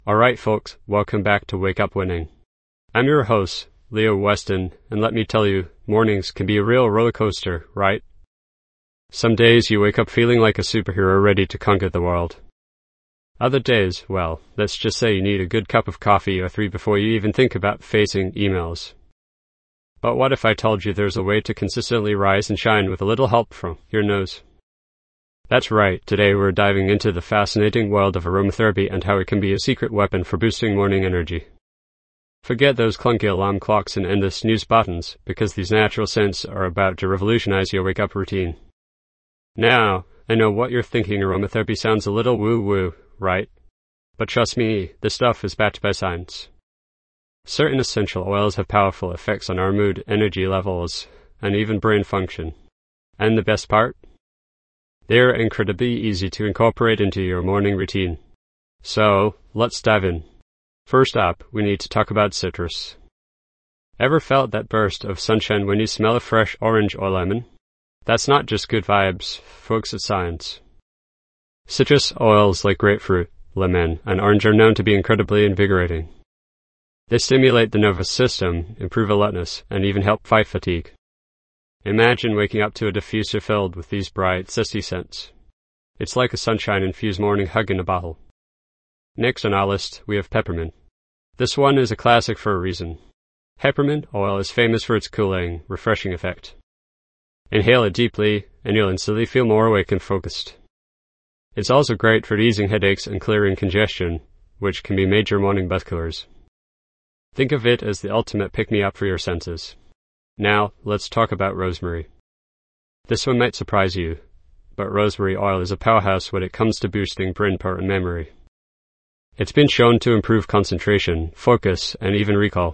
Alright folks, welcome back to Wake Up Winning. I'm your host, Leo Weston, and let me tell you, mornings can be a real roller coaster, right? Some days you wake up feeling like a superhero ready to conquer the world. Other days, well, let's just say you need a good cup of coffee or three before you even think about facing emails. But what if I told you there's a way to consistently rise and shine with a little help from your nose? That's right, today we're diving into the fascinating world of aromatherapy and how it can be a secret weapon for boosting morning energy. Forget those clunky alarm clocks and endless snooze buttons, because these natural scents are about to revolutionize your wake-up routine. Now, I know what you're thinking, aromatherapy sounds a little woo-woo, right? But trust me, this stuff is backed by science. Certain essential oils have powerful effects on our mood, energy levels, and even brain function. And the best part? They're incredibly easy to incorporate into your morning routine. So, let's dive in. First up, we need to talk about citrus. Ever felt that burst of sunshine when you smell a fresh orange or lemon? That's not just good vibes, folks, it's science. Citrus oils like grapefruit, lemon, and orange are known to be incredibly invigorating. They stimulate the nervous system, improve alertness, and even help fight fatigue. Imagine waking up to a diffuser filled with these bright, zesty scents. It's like a sunshine-infused morning hug in a bottle. Next on our list, we have peppermint. This one is a classic for a reason. Peppermint oil is famous for its cooling, refreshing effect. Inhale it deeply, and you'll instantly feel more awake and focused. It's also great for easing headaches and clearing congestion, which can be major morning buzz killers. Think of it as the ultimate pick-me-up for your senses. Now, let's talk about rosemary. This one might surprise you, but rosemary oil is a powerhouse when it comes to boosting brain power and memory. It's been shown to improve concentration, focus, and even recall.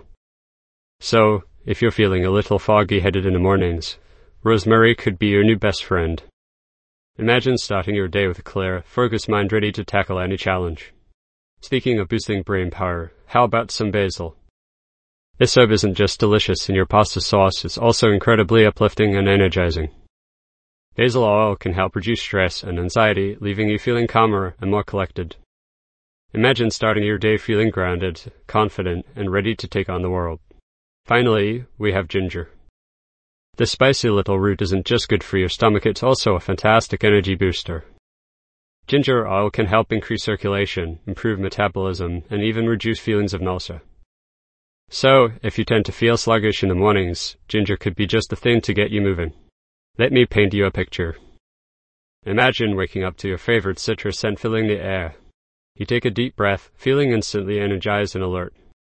So, if you're feeling a little foggy-headed in the mornings, rosemary could be your new best friend. Imagine starting your day with a clear, focused mind ready to tackle any challenge. Speaking of boosting brain power, how about some basil? This herb isn't just delicious in your pasta sauce, it's also incredibly uplifting and energizing. Basil oil can help reduce stress and anxiety, leaving you feeling calmer and more collected. Imagine starting your day feeling grounded, confident, and ready to take on the world. Finally, we have ginger. This spicy little root isn't just good for your stomach, it's also a fantastic energy booster. Ginger oil can help increase circulation, improve metabolism, and even reduce feelings of nausea. So, if you tend to feel sluggish in the mornings, ginger could be just the thing to get you moving. Let me paint you a picture. Imagine waking up to your favorite citrus scent filling the air. You take a deep breath, feeling instantly energized and alert.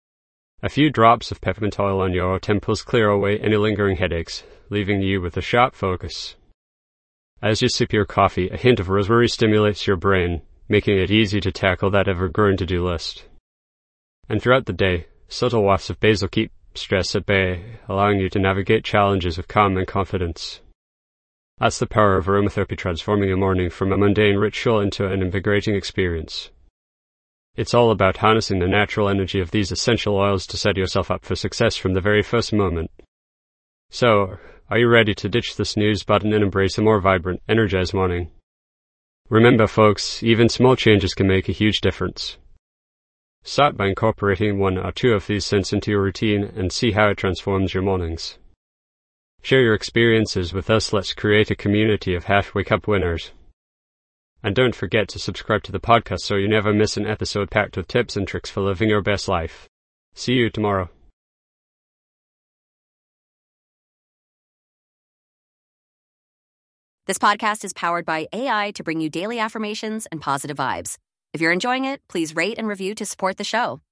A few drops of peppermint oil on your temples clear away any lingering headaches, leaving you with a sharp focus. As you sip your coffee, a hint of rosemary stimulates your brain, making it easy to tackle that ever-growing to-do list. And throughout the day, subtle wafts of basil keep stress at bay, allowing you to navigate challenges with calm and confidence. That's the power of aromatherapy, transforming a morning from a mundane ritual into an invigorating experience. It's all about harnessing the natural energy of these essential oils to set yourself up for success from the very first moment. So, are you ready to ditch the snooze button and embrace a more vibrant, energized morning? Remember folks, even small changes can make a huge difference. Start by incorporating one or two of these scents into your routine and see how it transforms your mornings. Share your experiences with us. Let's create a community of #WakeUp winners. And don't forget to subscribe to the podcast so you never miss an episode packed with tips and tricks for living your best life. See you tomorrow. This podcast is powered by AI to bring you daily affirmations and positive vibes. If you're enjoying it, please rate and review to support the show.